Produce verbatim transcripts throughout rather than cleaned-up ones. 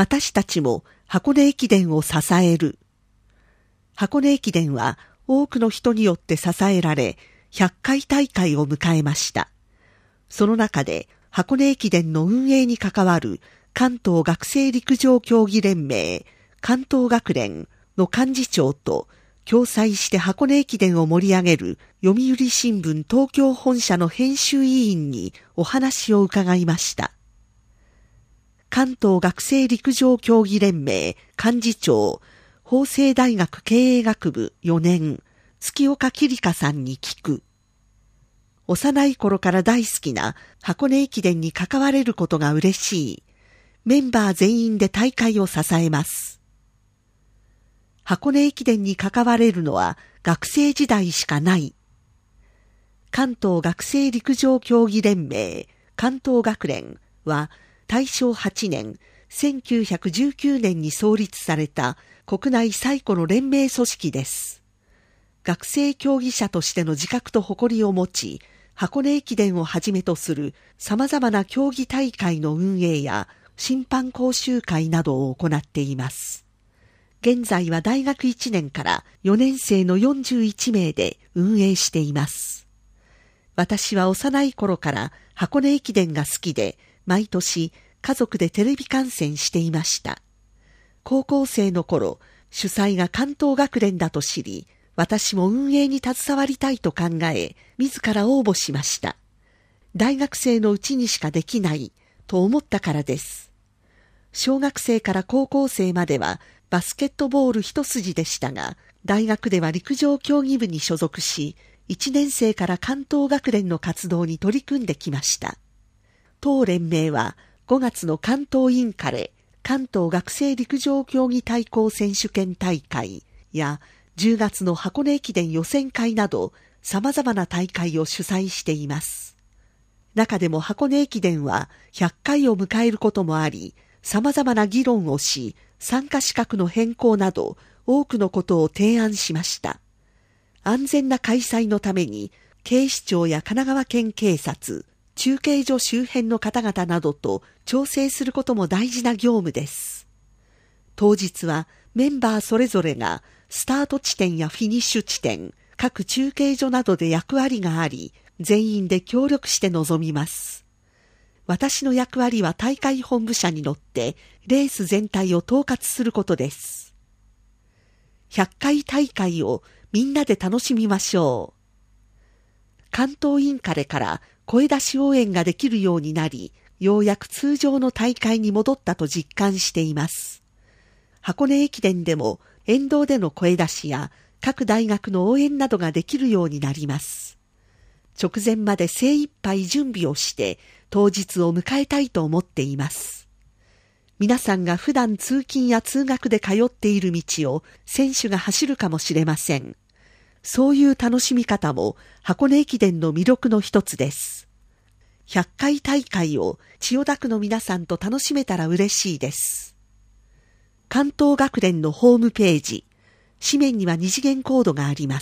私たちも箱根駅伝を支える。箱根駅伝は多くの人によって支えられ、ひゃっかい大会を迎えました。その中で箱根駅伝の運営に関わる関東学生陸上競技連盟、関東学連の幹事長と共催して箱根駅伝を盛り上げる読売新聞東京本社の編集委員にお話を伺いました。関東学生陸上競技連盟幹事長、法政大学経営学部よねん、月岡桐香さんに聞く。幼い頃から大好きな箱根駅伝に関われることが嬉しい。メンバー全員で大会を支えます。箱根駅伝に関われるのは学生時代しかない。関東学生陸上競技連盟、関東学連は大正はちねん、せんきゅうひゃくじゅうきゅうねんに創立された国内最古の連盟組織です。学生競技者としての自覚と誇りを持ち、箱根駅伝をはじめとする様々な競技大会の運営や審判講習会などを行っています。現在は大学いちねんからよねん生のよんじゅういちめいで運営しています。私は幼い頃から箱根駅伝が好きで、毎年家族でテレビ観戦していました。高校生の頃、主催が関東学連だと知り、私も運営に携わりたいと考え、自ら応募しました。大学生のうちにしかできないと思ったからです。小学生から高校生まではバスケットボール一筋でしたが、大学では陸上競技部に所属し、いちねん生から関東学連の活動に取り組んできました。当連盟はごがつの関東インカレ、関東学生陸上競技対抗選手権大会やじゅうがつの箱根駅伝予選会など様々な大会を主催しています。中でも箱根駅伝はひゃっかいを迎えることもあり、様々な議論をし、参加資格の変更など多くのことを提案しました。安全な開催のために警視庁や神奈川県警察、中継所周辺の方々などと調整することも大事な業務です。当日はメンバーそれぞれがスタート地点やフィニッシュ地点、各中継所などで役割があり、全員で協力して臨みます。私の役割は大会本部車に乗ってレース全体を統括することです。ひゃっかい大会をみんなで楽しみましょう。関東インカレから声出し応援ができるようになり、ようやく通常の大会に戻ったと実感しています。箱根駅伝でも沿道での声出しや各大学の応援などができるようになります。直前まで精一杯準備をして当日を迎えたいと思っています。皆さんが普段通勤や通学で通っている道を選手が走るかもしれません。そういう楽しみ方も箱根駅伝の魅力の一つです。ひゃっかい大会を千代田区の皆さんと楽しめたら嬉しいです。関東学連のホームページ、紙面には二次元コードがあります。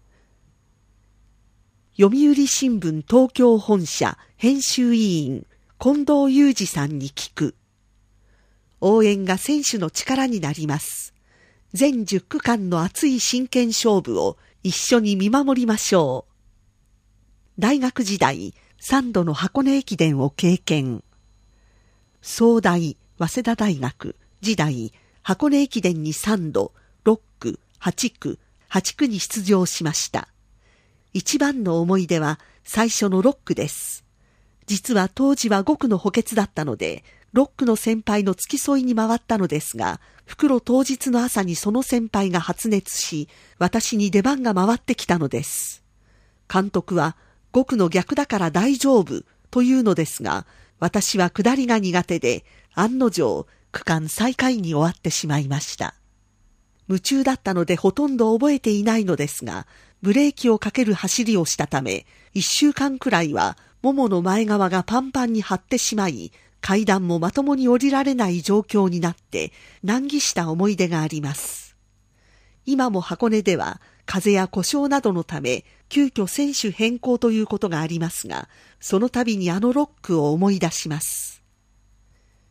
読売新聞東京本社編集委員近藤裕二さんに聞く。応援が選手の力になります。全じゅっくかんの熱い真剣勝負を一緒に見守りましょう。大学時代、さんどの箱根駅伝を経験。早大、早稲田大学時代、箱根駅伝にさんど、ろっく、はちく、はちくに出場しました。一番の思い出は最初のろっくです。実は当時はごくの補欠だったので、ろっくの先輩の付き添いに回ったのですが、復路当日の朝にその先輩が発熱し、私に出番が回ってきたのです。監督は、ごくの逆だから大丈夫というのですが、私は下りが苦手で、案の定、区間最下位に終わってしまいました。夢中だったのでほとんど覚えていないのですが、ブレーキをかける走りをしたため、一週間くらいは、ももの前側がパンパンに張ってしまい、階段もまともに降りられない状況になって難儀した思い出があります。今も箱根では風や故障などのため急遽選手変更ということがありますが、その度にあのろっくを思い出します。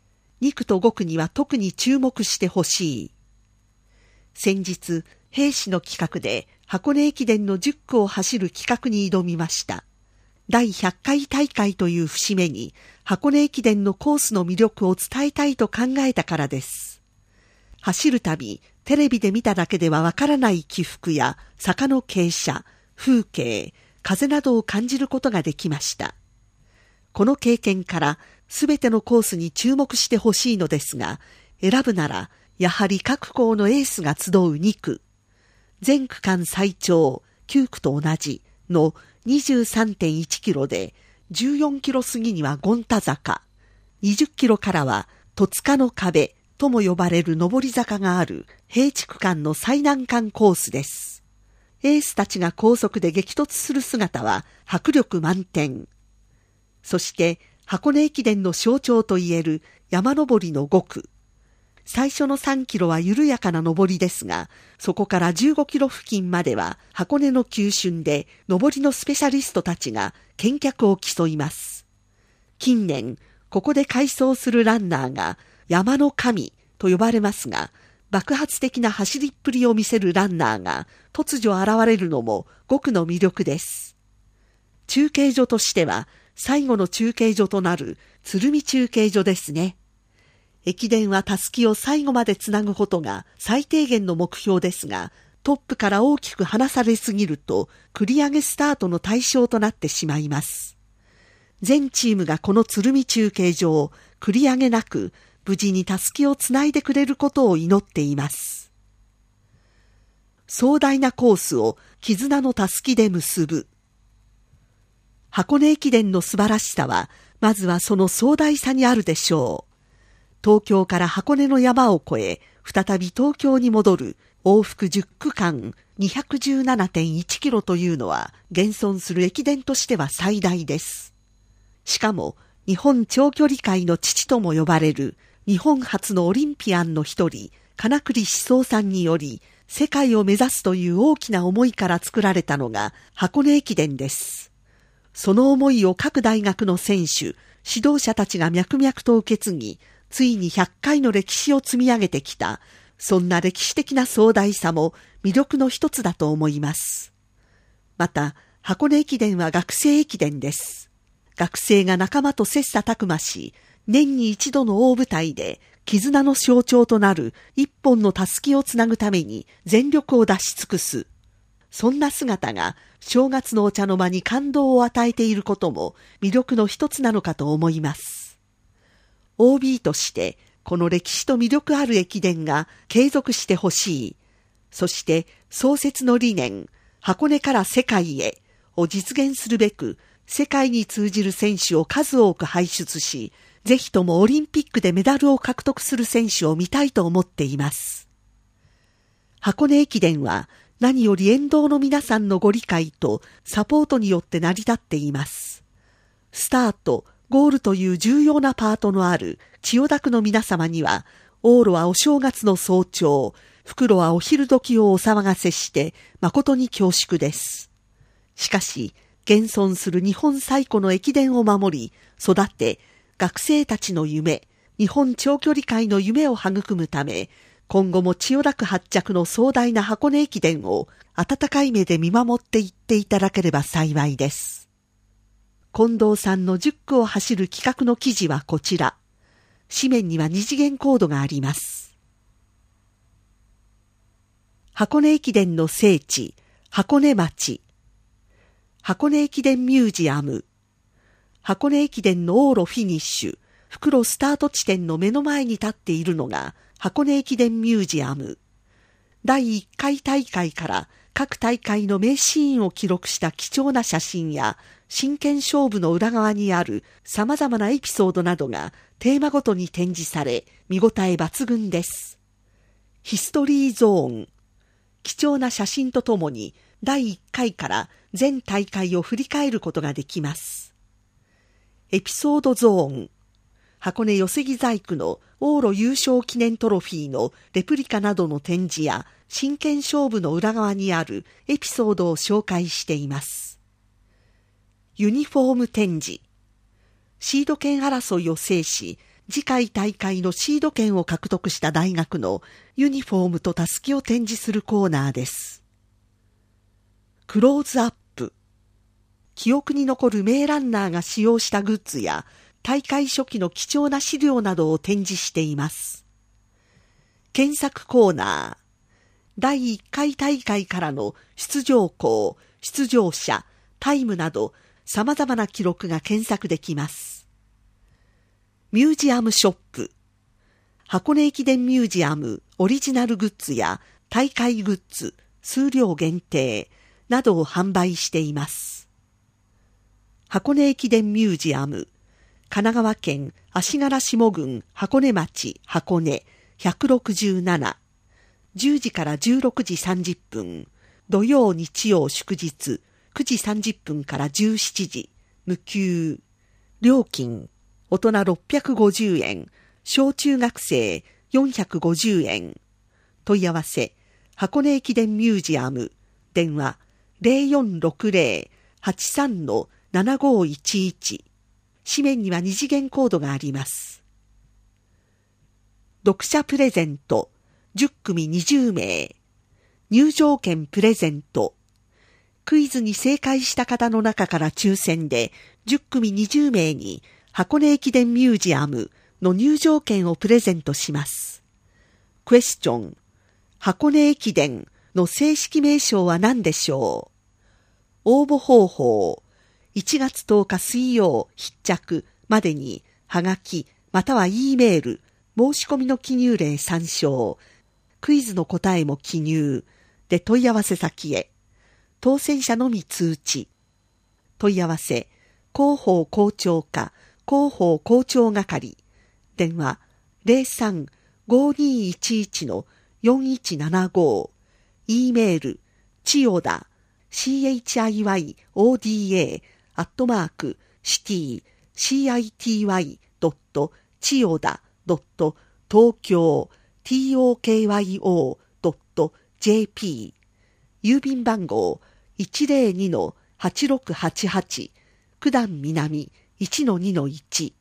に区とご区には特に注目してほしい。先日、兵士の企画で箱根駅伝のじゅっ区を走る企画に挑みました。第ひゃっかい大会という節目に箱根駅伝のコースの魅力を伝えたいと考えたからです。走るたび、テレビで見ただけではわからない起伏や坂の傾斜、風景、風などを感じることができました。この経験からすべてのコースに注目してほしいのですが、選ぶならやはり各校のエースが集うに区、全区間最長きゅう区と同じの にじゅうさんてんいちキロで、じゅうよんキロ過ぎには権太坂、にじゅっキロからは戸塚の壁とも呼ばれる上り坂がある平地区間の最難関コースです。エースたちが高速で激突する姿は迫力満点。そして箱根駅伝の象徴といえる山登りのご区。最初のさんキロは緩やかな登りですが、そこからじゅうごキロ付近までは箱根の急峻で登りのスペシャリストたちが健脚を競います。近年、ここで快走するランナーが山の神と呼ばれますが、爆発的な走りっぷりを見せるランナーが突如現れるのもご区の魅力です。中継所としては最後の中継所となる鶴見中継所ですね。駅伝はたすきを最後までつなぐことが最低限の目標ですが、トップから大きく離されすぎると繰り上げスタートの対象となってしまいます。全チームがこの鶴見中継所を繰り上げなく無事にたすきをつないでくれることを祈っています。壮大なコースを絆のたすきで結ぶ。箱根駅伝の素晴らしさは、まずはその壮大さにあるでしょう。東京から箱根の山を越え、再び東京に戻る往復じゅっ区間 にひゃくじゅうななてんいちキロというのは、現存する駅伝としては最大です。しかも、日本長距離界の父とも呼ばれる、日本初のオリンピアンの一人、金栗思想さんにより、世界を目指すという大きな思いから作られたのが箱根駅伝です。その思いを各大学の選手、指導者たちが脈々と受け継ぎ、ついにひゃっかいの歴史を積み上げてきた、そんな歴史的な壮大さも魅力の一つだと思います。また、箱根駅伝は学生駅伝です。学生が仲間と切磋琢磨し、年に一度の大舞台で、絆の象徴となる一本のたすきをつなぐために全力を出し尽くす。そんな姿が正月のお茶の間に感動を与えていることも魅力の一つなのかと思います。オービー としてこの歴史と魅力ある駅伝が継続してほしい。そして創設の理念、箱根から世界へを実現するべく世界に通じる選手を数多く輩出し、ぜひともオリンピックでメダルを獲得する選手を見たいと思っています。箱根駅伝は何より沿道の皆さんのご理解とサポートによって成り立っています。スタート、ゴールという重要なパートのある千代田区の皆様には、往路はお正月の早朝、復路はお昼時をお騒がせして誠に恐縮です。しかし、現存する日本最古の駅伝を守り、育て、学生たちの夢、日本長距離界の夢を育むため、今後も千代田区発着の壮大な箱根駅伝を温かい目で見守っていっていただければ幸いです。近藤さんのじゅっ区を走る企画の記事はこちら。紙面には二次元コードがあります。箱根駅伝の聖地、箱根町。箱根駅伝ミュージアム。箱根駅伝の往路フィニッシュ、復路スタート地点の目の前に立っているのが箱根駅伝ミュージアム。だいいっかい大会から各大会の名シーンを記録した貴重な写真や真剣勝負の裏側にある様々なエピソードなどがテーマごとに展示され見応え抜群です。ヒストリーゾーン。貴重な写真とともにだいいっかいから全大会を振り返ることができます。エピソードゾーン。箱根寄木細工の往路優勝記念トロフィーのレプリカなどの展示や真剣勝負の裏側にあるエピソードを紹介しています。ユニフォーム展示。シード権争いを制し、 次回大会のシード権を獲得した大学のユニフォームとタスキを展示するコーナーです。クローズアップ。記憶に残る名ランナーが使用したグッズや大会初期の貴重な資料などを展示しています。検索コーナー。だいいっかい大会からの出場校、出場者、タイムなど様々な記録が検索できます。ミュージアムショップ。箱根駅伝ミュージアムオリジナルグッズや大会グッズ、数量限定などを販売しています。箱根駅伝ミュージアム。神奈川県足柄下郡箱根町箱根ひゃくろくじゅうなな。じゅうじからじゅうろくじさんじゅっぷん、土曜日曜祝日、くじさんじゅっぷんからじゅうしちじ、無給。料金、大人ろっぴゃくごじゅうえん、小中学生よんひゃくごじゅうえん。問い合わせ、箱根駅伝ミュージアム、電話 ゼロよんろくゼロ はちさん ななごいちいち。紙面には二次元コードがあります。読者プレゼント、じゅっくみにじゅうめい。入場券プレゼント。クイズに正解した方の中から抽選でじゅっくみにじゅうめいに箱根駅伝ミュージアムの入場券をプレゼントします。クエスチョン。箱根駅伝の正式名称は何でしょう？応募方法。いちがつとおか水曜必着までにはがきまたは E メール、申し込みの記入例参照。クイズの答えも記入で問い合わせ先へ。当選者のみ通知。問い合わせ、広報校長課、広報校長係。電話 ゼロさん ごにいちいち よんいちななご。E メール、千代田、チャイヨダ、アットマーク、シティ、シティ、ドット、千代田、ドット、東京、トクヨドットジェーピー。郵便番号 いちゼロにのはちろくはちはち。九段南 いちのにのいち。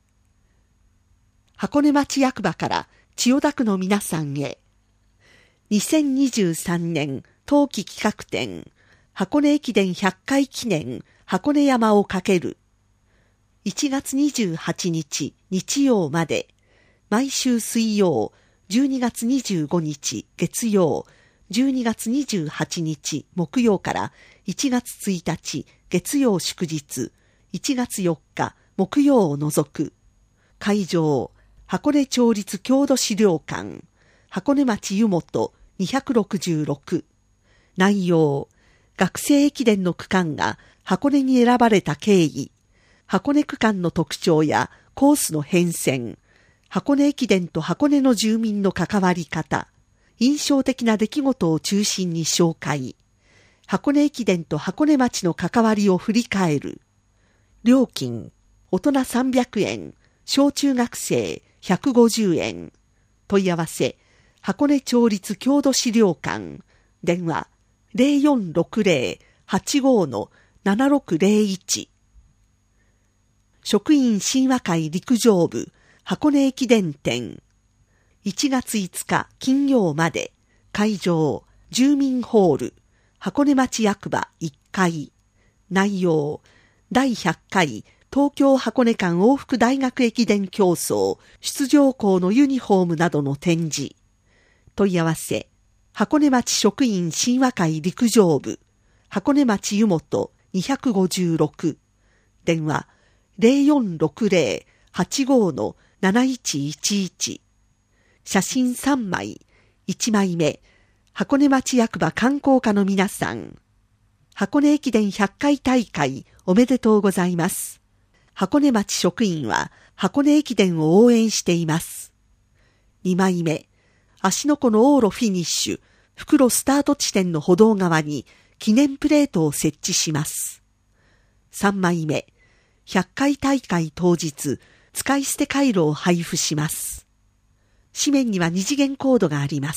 箱根町役場から千代田区の皆さんへ。にせんにじゅうさんねん冬季企画展箱根駅伝ひゃっかい記念箱根山をかける。いちがつにじゅうはちにち日曜まで。毎週水曜、じゅうにがつにじゅうごにち月曜、じゅうにがつにじゅうはちにち木曜からいちがつついたち月曜祝日、いちがつよっか木曜を除く。会場、箱根町立郷土資料館、箱根町湯本にひゃくろくじゅうろく。内容、学生駅伝の区間が箱根に選ばれた経緯、箱根区間の特徴やコースの変遷、箱根駅伝と箱根の住民の関わり方、印象的な出来事を中心に紹介。箱根駅伝と箱根町の関わりを振り返る。料金、大人さんびゃくえん、小中学生ひゃくごじゅうえん。問い合わせ、箱根町立郷土資料館。電話、ゼロよんろくゼロ はちごのななろくゼロいち。職員親和会陸上部、箱根駅伝展。いちがついつか金曜まで。会場、住民ホール、箱根町役場いっかい。内容、だいひゃっかい東京箱根間往復大学駅伝競争、出場校のユニフォームなどの展示。問い合わせ、箱根町職員親和会陸上部、箱根町湯本にひゃくごじゅうろく。電話、ゼロよんろくゼロ はちごのなないちいちいち。写真さんまい。いちまいめ。箱根町役場観光課の皆さん。箱根駅伝ひゃっかい大会おめでとうございます。箱根町職員は箱根駅伝を応援しています。にまいめ。芦ノ湖の往路フィニッシュ、袋スタート地点の歩道側に記念プレートを設置します。さんまいめ。ひゃっかい大会当日、使い捨てカイロを配布します。紙面には二次元コードがあります。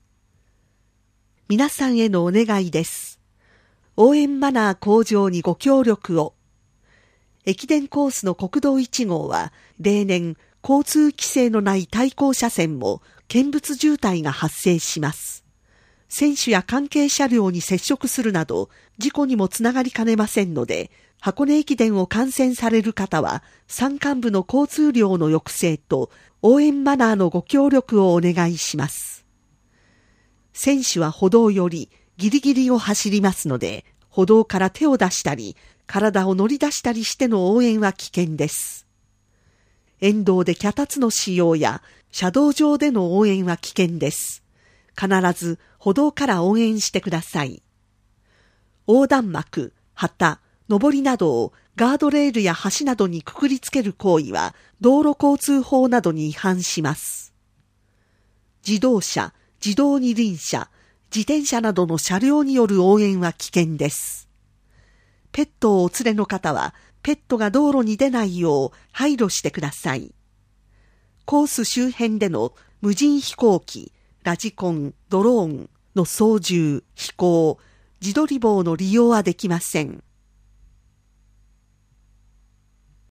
皆さんへのお願いです。応援マナー向上にご協力を。駅伝コースの国道いちごうは例年交通規制のない対向車線も見物渋滞が発生します。選手や関係車両に接触するなど事故にもつながりかねませんので、箱根駅伝を観戦される方は山間部の交通量の抑制と応援マナーのご協力をお願いします。選手は歩道よりギリギリを走りますので、歩道から手を出したり体を乗り出したりしての応援は危険です。沿道で脚立の使用や車道上での応援は危険です。必ず歩道から応援してください。横断幕、旗、のぼりなどをガードレールや橋などにくくりつける行為は道路交通法などに違反します。自動車、自動二輪車、自転車などの車両による応援は危険です。ペットをお連れの方はペットが道路に出ないよう配慮してください。コース周辺での無人飛行機、ラジコン、ドローンの操縦、飛行、自撮り棒の利用はできません。